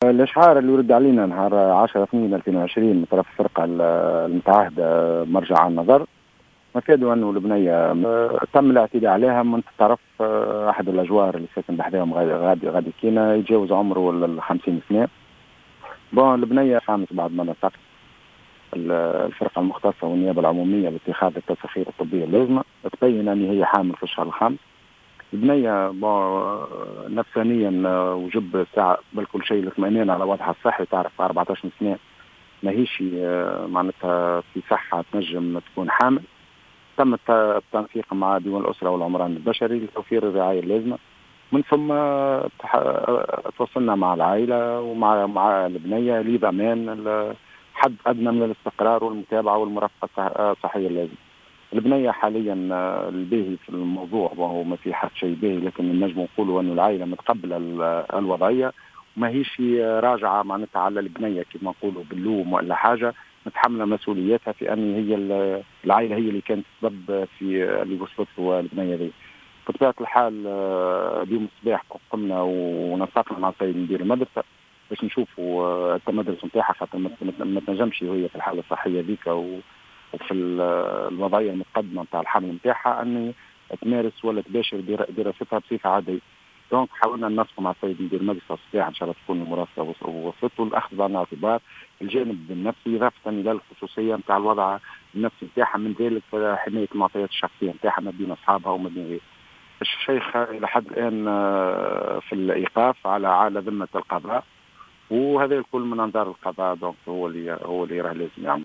الإشعار اللي ورد علينا نهار 10/2/2020 من طرف الفرقة المتعهدة مرجع عن النظر مفادوا أنه البنية تم الاعتداء عليها من طرف أحد الأجوار اللي ساكن بحذاهم غادي كينا يتجاوز عمره 50 سنة. بون البنية خامس بعد ما نسقت الفرقة المختصة والنيابة العمومية باتخاذ التسخير الطبية اللازمة، تبين أن هي حامل في الشهر الخامس. البنية نفسانيا وجب ساعة قبل كل شيء الاطمئنان على وضعها الصحي، تعرف 14 سنة ماهيش معناتها في صحة تنجم تكون حامل. تم التنسيق مع ديوان الأسرة والعمران البشري لتوفير الرعاية اللازمة. من ثم تواصلنا مع العائلة ومع البنية لضمان حد أدنى من الاستقرار والمتابعة والمرافقة الصحية اللازمة. البنية حاليا الباهي في الموضوع وهو ما في حد شيء باهي، لكن نجم نقولوا أنه العائلة متقبلة الوضعية وما هيش راجعة معناتها على البنية كما نقولوا باللوم ولا حاجة، متحملة مسؤوليتها في أن هي العائلة هي اللي كانت تسبب في اللي وصلت له البنية ذي. بطبيعة الحال اليوم الصباح قمنا ونسقنا مع السيد مدير المدرسة باش نشوفوا المدرسة نتاعها، خاطر ما تنجمش وهي في الحالة الصحية ذيك وفي الوضعية المتقدمة نتاع الحمل نتاعها أن تمارس ولا تباشر دراستها بصفة عادية. دونك حاولنا ننسق مع السيد مدير المدرسة الصباح إن شاء الله تكون المراسلة وصلته الأخذ بعين الاعتبار الجانب النفسي إضافة إلى الخصوصية نتاع الوضع النفسي نتاعها، من ذلك حماية المعطيات الشخصية نتاعها ما بين أصحابها وما بين غيره. الشيخ إلى حد الآن في الإيقاف على ذمة القضاء، وهذا الكل من أنظار القضاء، دونك هو اللي راه لازم يعمل.